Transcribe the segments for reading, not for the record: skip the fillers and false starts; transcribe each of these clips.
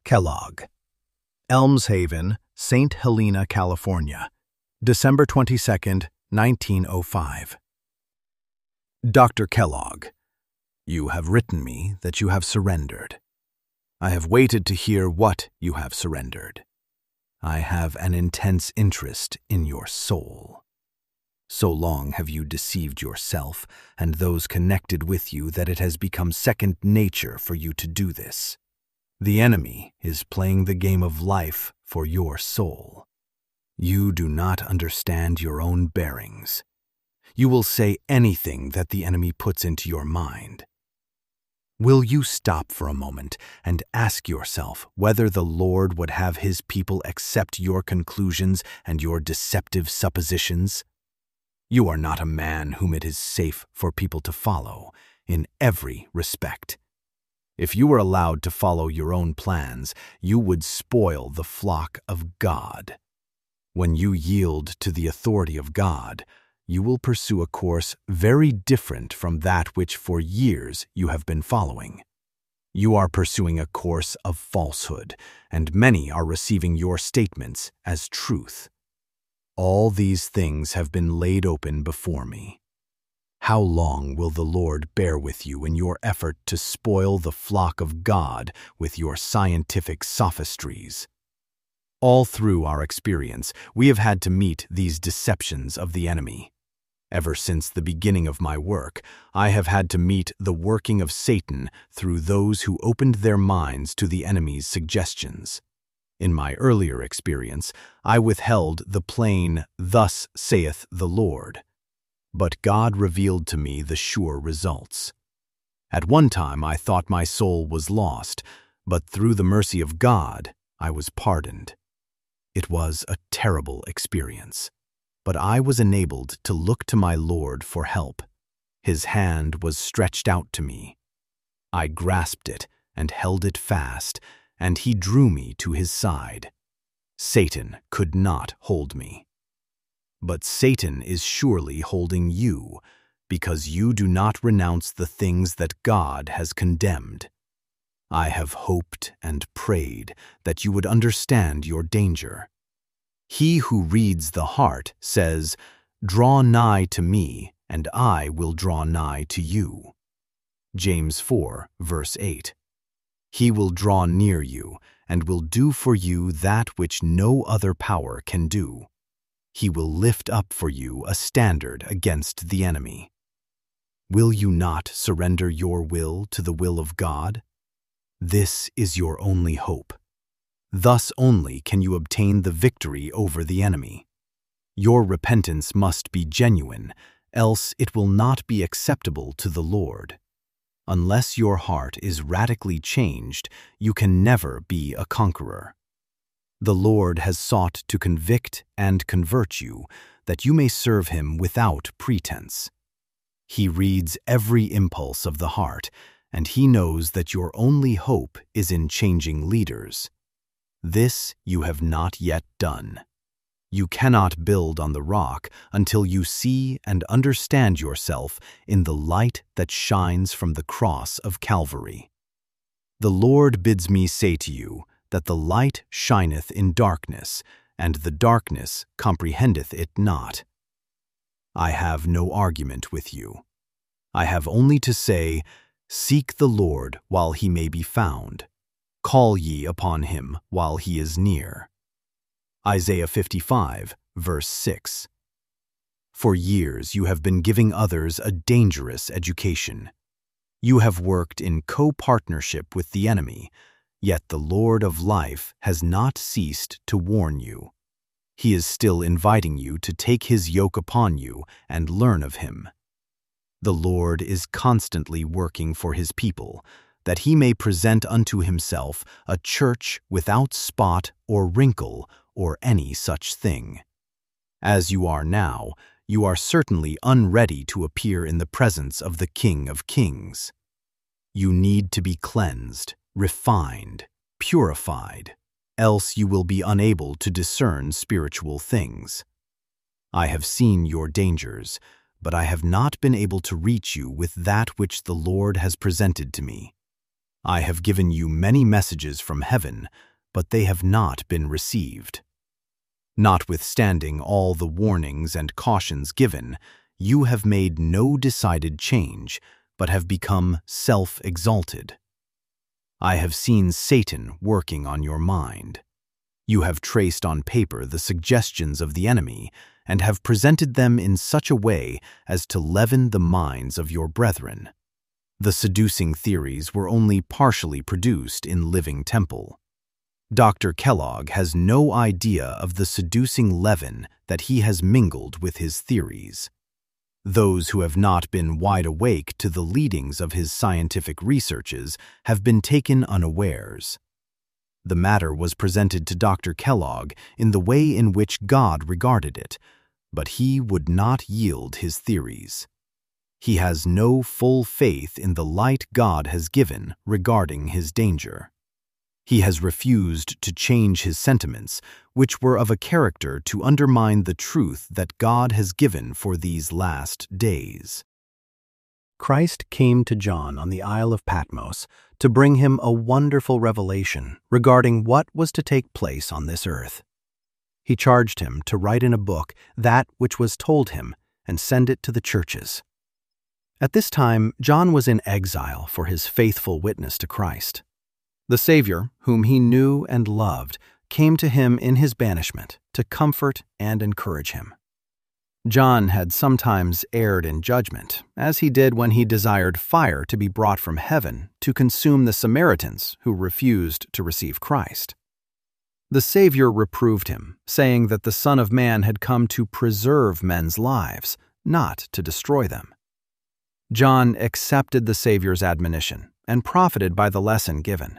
Kellogg. Elms Haven, St. Helena, California, December 22, 1905. Dr. Kellogg, you have written me that you have surrendered. I have waited to hear what you have surrendered. I have an intense interest in your soul. So long have you deceived yourself and those connected with you that it has become second nature for you to do this. The enemy is playing the game of life for your soul. You do not understand your own bearings. You will say anything that the enemy puts into your mind. Will you stop for a moment and ask yourself whether the Lord would have his people accept your conclusions and your deceptive suppositions? You are not a man whom it is safe for people to follow in every respect. If you were allowed to follow your own plans, you would spoil the flock of God. When you yield to the authority of God, you will pursue a course very different from that which for years you have been following. You are pursuing a course of falsehood, and many are receiving your statements as truth. All these things have been laid open before me. How long will the Lord bear with you in your effort to spoil the flock of God with your scientific sophistries? All through our experience, we have had to meet these deceptions of the enemy. Ever since the beginning of my work, I have had to meet the working of Satan through those who opened their minds to the enemy's suggestions. In my earlier experience, I withheld the plain, "Thus saith the Lord." But God revealed to me the sure results. At one time I thought my soul was lost, but through the mercy of God, I was pardoned. It was a terrible experience, but I was enabled to look to my Lord for help. His hand was stretched out to me. I grasped it and held it fast, and he drew me to his side. Satan could not hold me. But Satan is surely holding you, because you do not renounce the things that God has condemned. I have hoped and prayed that you would understand your danger. He who reads the heart says, "Draw nigh to me, and I will draw nigh to you." James 4, verse 8. He will draw near you, and will do for you that which no other power can do. He will lift up for you a standard against the enemy. Will you not surrender your will to the will of God? This is your only hope. Thus only can you obtain the victory over the enemy. Your repentance must be genuine, else it will not be acceptable to the Lord. Unless your heart is radically changed, you can never be a conqueror. The Lord has sought to convict and convert you, that you may serve him without pretense. He reads every impulse of the heart, and he knows that your only hope is in changing leaders. This you have not yet done. You cannot build on the rock until you see and understand yourself in the light that shines from the cross of Calvary. The Lord bids me say to you that the light shineth in darkness, and the darkness comprehendeth it not. I have no argument with you. I have only to say, "Seek the Lord while he may be found. Call ye upon him while he is near." Isaiah 55, verse 6. For years you have been giving others a dangerous education. You have worked in co-partnership with the enemy, yet the Lord of life has not ceased to warn you. He is still inviting you to take his yoke upon you and learn of him. The Lord is constantly working for his people, that he may present unto himself a church without spot or wrinkle or any such thing. As you are now, you are certainly unready to appear in the presence of the King of Kings. You need to be cleansed, refined, purified, else you will be unable to discern spiritual things. I have seen your dangers, but I have not been able to reach you with that which the Lord has presented to me. I have given you many messages from heaven, but they have not been received. Notwithstanding all the warnings and cautions given, you have made no decided change, but have become self-exalted. I have seen Satan working on your mind. You have traced on paper the suggestions of the enemy and have presented them in such a way as to leaven the minds of your brethren. The seducing theories were only partially produced in Living Temple. Dr. Kellogg has no idea of the seducing leaven that he has mingled with his theories. Those who have not been wide awake to the leadings of his scientific researches have been taken unawares. The matter was presented to Dr. Kellogg in the way in which God regarded it, but he would not yield his theories. He has no full faith in the light God has given regarding his danger. He has refused to change his sentiments, which were of a character to undermine the truth that God has given for these last days. Christ came to John on the Isle of Patmos to bring him a wonderful revelation regarding what was to take place on this earth. He charged him to write in a book that which was told him and send it to the churches. At this time, John was in exile for his faithful witness to Christ. The Savior, whom he knew and loved, came to him in his banishment to comfort and encourage him. John had sometimes erred in judgment, as he did when he desired fire to be brought from heaven to consume the Samaritans who refused to receive Christ. The Savior reproved him, saying that the Son of Man had come to preserve men's lives, not to destroy them. John accepted the Savior's admonition and profited by the lesson given.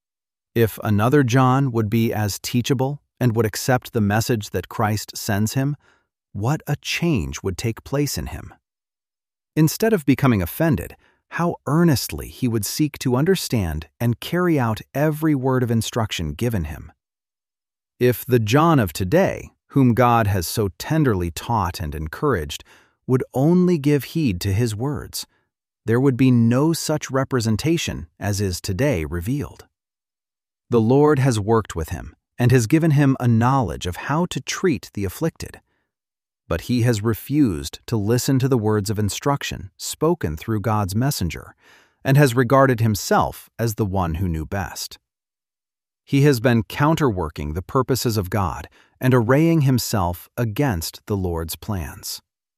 If another John would be as teachable and would accept the message that Christ sends him, what a change would take place in him. Instead of becoming offended, how earnestly he would seek to understand and carry out every word of instruction given him. If the John of today, whom God has so tenderly taught and encouraged, would only give heed to his words, there would be no such representation as is today revealed. The Lord has worked with him and has given him a knowledge of how to treat the afflicted. But he has refused to listen to the words of instruction spoken through God's messenger and has regarded himself as the one who knew best. He has been counterworking the purposes of God and arraying himself against the Lord's plans.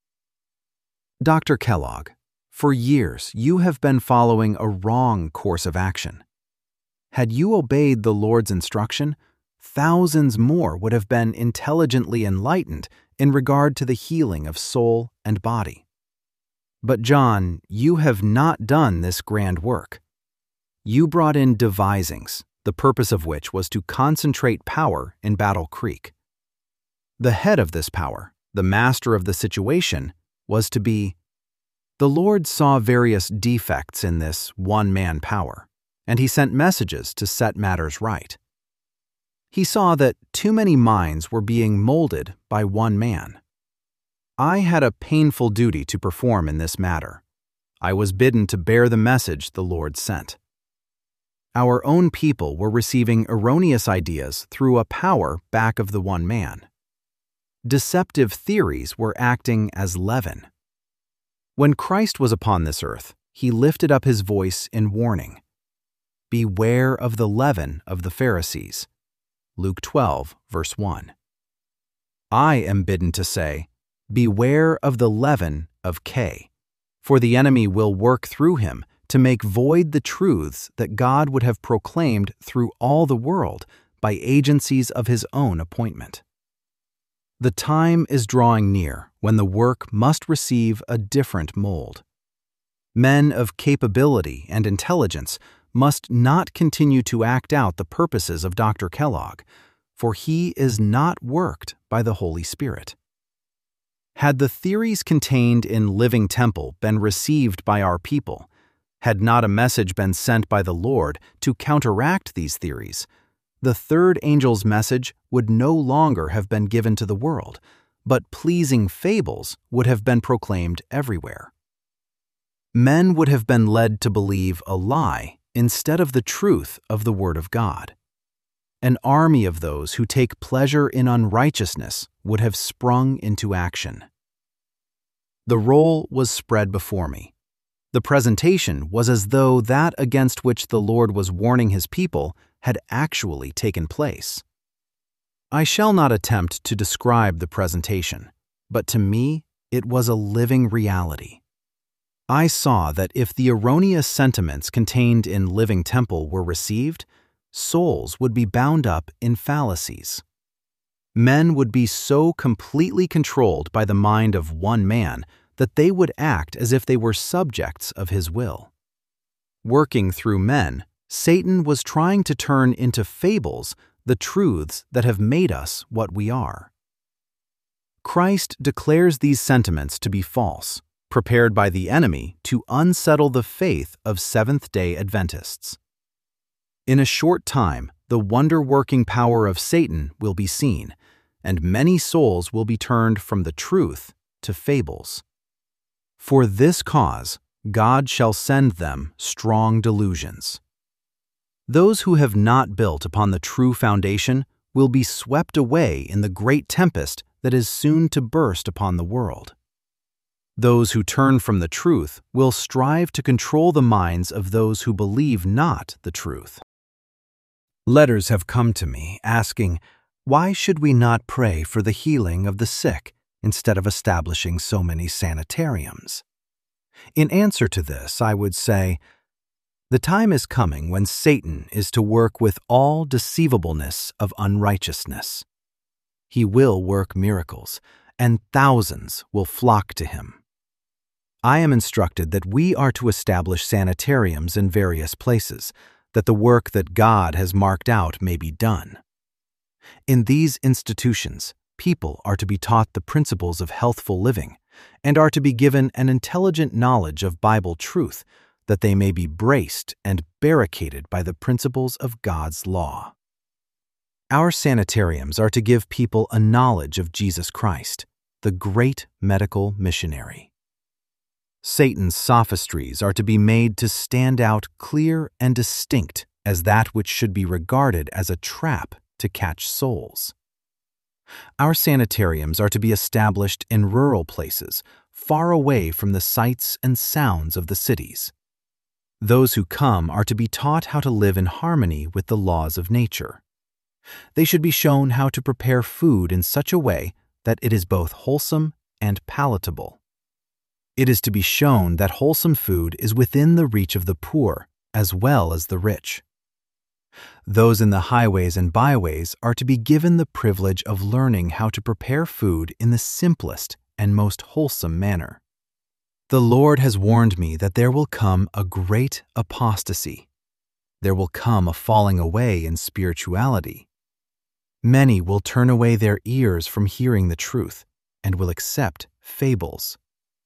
Dr. Kellogg, for years you have been following a wrong course of action. Had you obeyed the Lord's instruction, thousands more would have been intelligently enlightened in regard to the healing of soul and body. But John, you have not done this grand work. You brought in devisings, the purpose of which was to concentrate power in Battle Creek. The head of this power, the master of the situation, was to be. The Lord saw various defects in this one-man power, and he sent messages to set matters right. He saw that too many minds were being molded by one man. I had a painful duty to perform in this matter. I was bidden to bear the message the Lord sent. Our own people were receiving erroneous ideas through a power back of the one man. Deceptive theories were acting as leaven. When Christ was upon this earth, he lifted up his voice in warning. Beware of the leaven of the Pharisees. Luke 12, verse 1. I am bidden to say, beware of the leaven of K, for the enemy will work through him to make void the truths that God would have proclaimed through all the world by agencies of his own appointment. The time is drawing near when the work must receive a different mold. Men of capability and intelligence must not continue to act out the purposes of Dr. Kellogg, for he is not worked by the Holy Spirit. Had the theories contained in Living Temple been received by our people, had not a message been sent by the Lord to counteract these theories, the third angel's message would no longer have been given to the world, but pleasing fables would have been proclaimed everywhere. Men would have been led to believe a lie instead of the truth of the Word of God. An army of those who take pleasure in unrighteousness would have sprung into action. The roll was spread before me. The presentation was as though that against which the Lord was warning his people had actually taken place. I shall not attempt to describe the presentation, but to me it was a living reality. I saw that if the erroneous sentiments contained in Living Temple were received, souls would be bound up in fallacies. Men would be so completely controlled by the mind of one man that they would act as if they were subjects of his will. Working through men, Satan was trying to turn into fables the truths that have made us what we are. Christ declares these sentiments to be false, prepared by the enemy to unsettle the faith of Seventh-day Adventists. In a short time, the wonder-working power of Satan will be seen, and many souls will be turned from the truth to fables. For this cause, God shall send them strong delusions. Those who have not built upon the true foundation will be swept away in the great tempest that is soon to burst upon the world. Those who turn from the truth will strive to control the minds of those who believe not the truth. Letters have come to me asking, why should we not pray for the healing of the sick instead of establishing so many sanitariums? In answer to this, I would say, the time is coming when Satan is to work with all deceivableness of unrighteousness. He will work miracles, and thousands will flock to him. I am instructed that we are to establish sanitariums in various places, that the work that God has marked out may be done. In these institutions, people are to be taught the principles of healthful living and are to be given an intelligent knowledge of Bible truth, that they may be braced and barricaded by the principles of God's law. Our sanitariums are to give people a knowledge of Jesus Christ, the great medical missionary. Satan's sophistries are to be made to stand out clear and distinct as that which should be regarded as a trap to catch souls. Our sanitariums are to be established in rural places, far away from the sights and sounds of the cities. Those who come are to be taught how to live in harmony with the laws of nature. They should be shown how to prepare food in such a way that it is both wholesome and palatable. It is to be shown that wholesome food is within the reach of the poor as well as the rich. Those in the highways and byways are to be given the privilege of learning how to prepare food in the simplest and most wholesome manner. The Lord has warned me that there will come a great apostasy. There will come a falling away in spirituality. Many will turn away their ears from hearing the truth and will accept fables.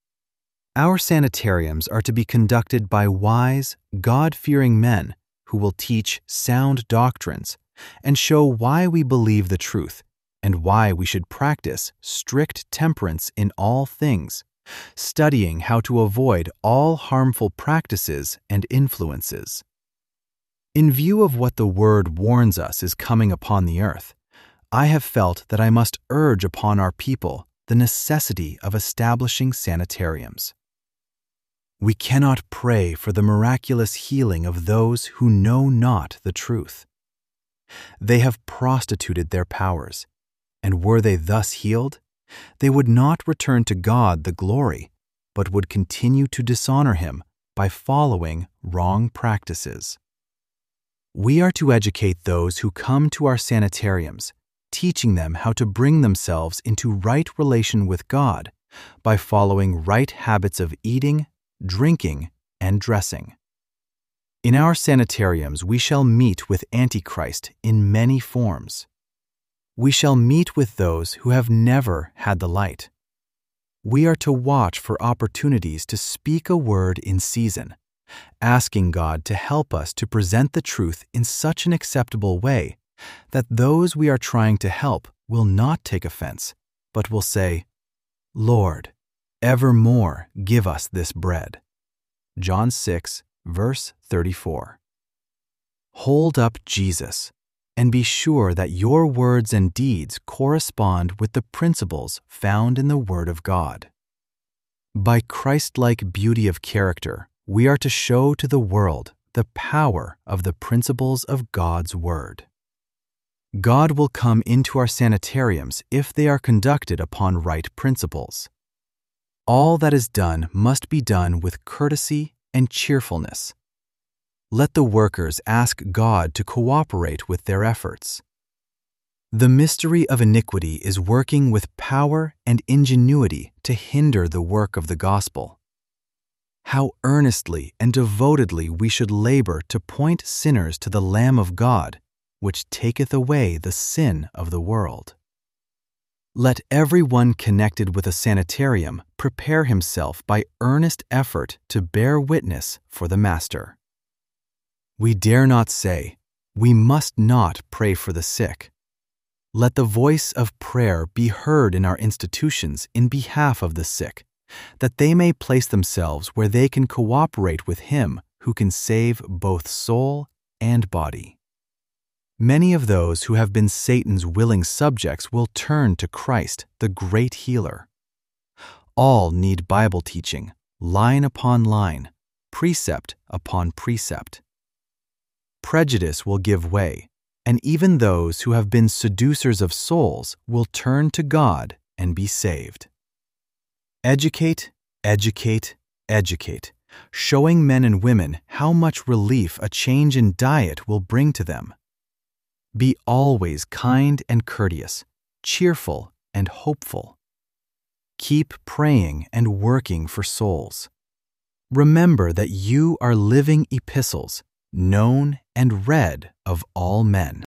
Our sanitariums are to be conducted by wise, God-fearing men who will teach sound doctrines and show why we believe the truth and why we should practice strict temperance in all things, studying how to avoid all harmful practices and influences. In view of what the Word warns us is coming upon the earth, I have felt that I must urge upon our people the necessity of establishing sanitariums. We cannot pray for the miraculous healing of those who know not the truth. They have prostituted their powers, and were they thus healed, they would not return to God the glory, but would continue to dishonor Him by following wrong practices. We are to educate those who come to our sanitariums, teaching them how to bring themselves into right relation with God by following right habits of eating, drinking, and dressing. In our sanitariums, we shall meet with Antichrist in many forms. We shall meet with those who have never had the light. We are to watch for opportunities to speak a word in season, asking God to help us to present the truth in such an acceptable way that those we are trying to help will not take offense, but will say, "Lord, evermore give us this bread." John 6, verse 34. Hold up Jesus, and be sure that your words and deeds correspond with the principles found in the Word of God. By Christ-like beauty of character, we are to show to the world the power of the principles of God's Word. God will come into our sanitariums if they are conducted upon right principles. All that is done must be done with courtesy and cheerfulness. Let the workers ask God to cooperate with their efforts. The mystery of iniquity is working with power and ingenuity to hinder the work of the gospel. How earnestly and devotedly we should labor to point sinners to the Lamb of God, which taketh away the sin of the world. Let everyone connected with a sanitarium prepare himself by earnest effort to bear witness for the Master. We dare not say, we must not pray for the sick. Let the voice of prayer be heard in our institutions in behalf of the sick, that they may place themselves where they can cooperate with Him who can save both soul and body. Many of those who have been Satan's willing subjects will turn to Christ, the great healer. All need Bible teaching, line upon line, precept upon precept. Prejudice will give way, and even those who have been seducers of souls will turn to God and be saved. Educate, educate, educate, showing men and women how much relief a change in diet will bring to them. Be always kind and courteous, cheerful and hopeful. Keep praying and working for souls. Remember that you are living epistles, known and read of all men.